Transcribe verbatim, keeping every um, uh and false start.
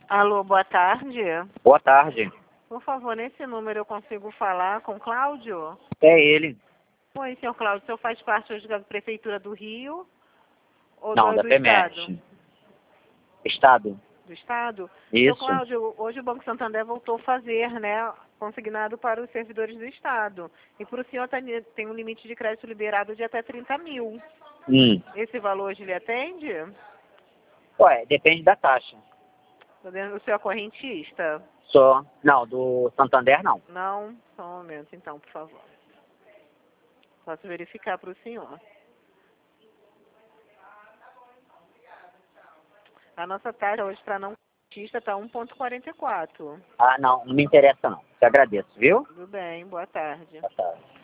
Alô, boa tarde. Boa tarde. Por favor, nesse número eu consigo falar com Cláudio? É ele. Oi, senhor Cláudio, o senhor faz parte hoje da Prefeitura do Rio? Ou Não, do, da do Estado? P M E T. Estado. Do Estado? Senhor Isso. Cláudio, hoje o Banco Santander voltou a fazer, né, consignado para os servidores do Estado. E para o senhor tem, tem um limite de crédito liberado de até trinta mil. Hum. Esse valor hoje lhe atende? Ué, depende da taxa. O senhor é correntista? Só. Não, do Santander não. Não? Só um momento então, por favor. Posso verificar para o senhor. A nossa taxa hoje para não correntista está um vírgula quarenta e quatro. Ah, não, não me interessa não. Te agradeço, viu? Tudo bem, boa tarde. Boa tarde.